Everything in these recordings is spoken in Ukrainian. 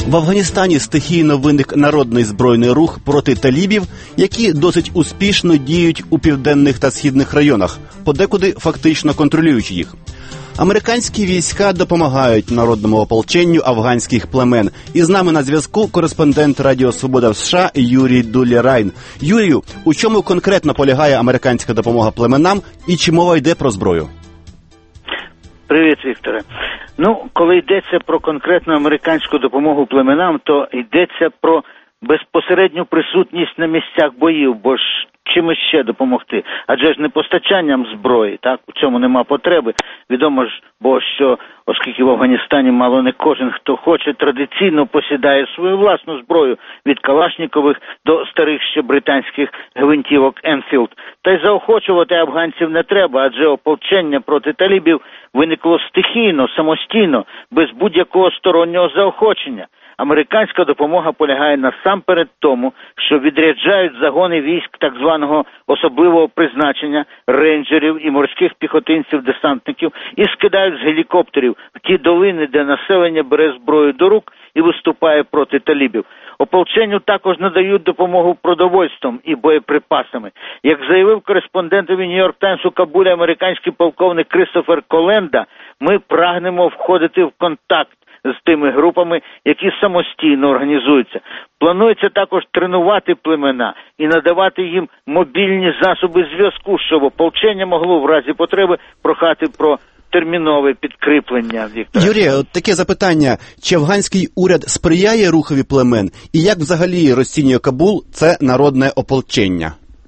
В Афганістані стихійно виник народний збройний рух проти талібів, які досить успішно діють у південних та східних районах, подекуди фактично контролюючи їх. Американські війська допомагають народному ополченню афганських племен. І з нами на зв'язку кореспондент Радіо Свобода в США Юрій Дулерайн. Юрію, у чому конкретно полягає американська допомога племенам і чи мова йде про зброю? Привіт, Вікторе. Коли йдеться про конкретну американську допомогу племенам, то йдеться про безпосередню присутність на місцях боїв, бо ж чим ще допомогти? Адже ж не постачанням зброї, так? У цьому нема потреби. Відомо ж, що оскільки в Афганістані мало не кожен, хто хоче, традиційно посідає свою власну зброю від калашнікових до старих ще британських гвинтівок Енфілд. Та й заохочувати афганців не треба, адже ополчення проти талібів виникло стихійно, самостійно, без будь-якого стороннього заохочення. Американська допомога полягає насамперед тому, що відряджають загони військ так званого особливого призначення, рейнджерів і морських піхотинців-десантників і скидають з гелікоптерів в ті долини, де населення бере зброю до рук і виступає проти талібів. Ополченню також надають допомогу продовольством і боєприпасами. Як заявив кореспондентові Нью-Йорк Таймс у Кабулі американський полковник Кристофер Коленда, ми прагнемо входити в контакт з тими групами, які самостійно організуються. Планується також тренувати племена і надавати їм мобільні засоби зв'язку, щоб ополчення могло в разі потреби прохати про термінове підкріплення. Юрій, от таке запитання. Чи афганський уряд сприяє рухові племен? І як взагалі розцінює Кабул це народне ополчення?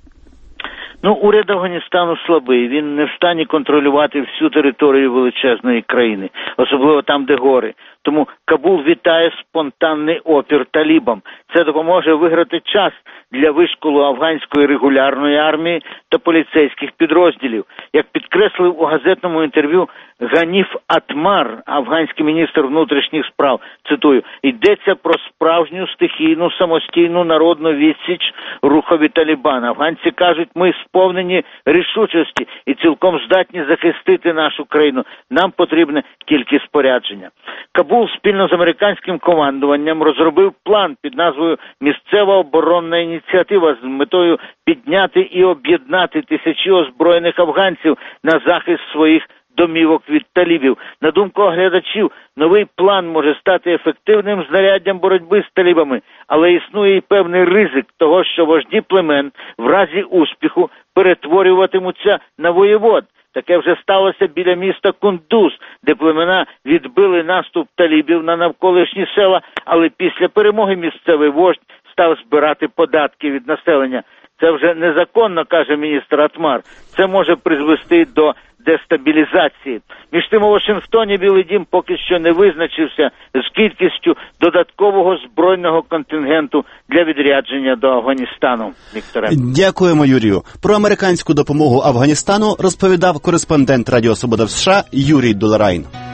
Уряд Афганістану слабий, він не в стані контролювати всю територію величезної країни, особливо там, де гори. Тому Кабул вітає спонтанний опір талібам. Це допоможе виграти час для вишколу афганської регулярної армії та поліцейських підрозділів. Як підкреслив у газетному інтерв'ю Ганіф Атмар, афганський міністр внутрішніх справ, цитую, «Йдеться про справжню стихійну самостійну народну відсіч рухові Талібана. Афганці кажуть, ми сповнені рішучості і цілком здатні захистити нашу країну. Нам потрібне тільки спорядження». Кабул спільно з американським командуванням розробив план під назвою «Місцева оборонна ініціатива» з метою підняти і об'єднати тисячі озброєних афганців на захист своїх домівок від талібів. На думку оглядачів, новий план може стати ефективним знаряддям боротьби з талібами, але існує і певний ризик того, що вожді племен в разі успіху перетворюватимуться на воєвод. Таке вже сталося біля міста Кундуз, де племена відбили наступ талібів на навколишні села, але після перемоги місцевий вождь став збирати податки від населення. Це вже незаконно, каже міністр Атмар. Це може призвести до дестабілізації. Між тим у Вашингтоні Білий дім поки що не визначився з кількістю додаткового збройного контингенту для відрядження до Афганістану. Вікторе. Дякуємо, Юрію. Про американську допомогу Афганістану розповідав кореспондент Радіо Свобода в США Юрій Дулерайн.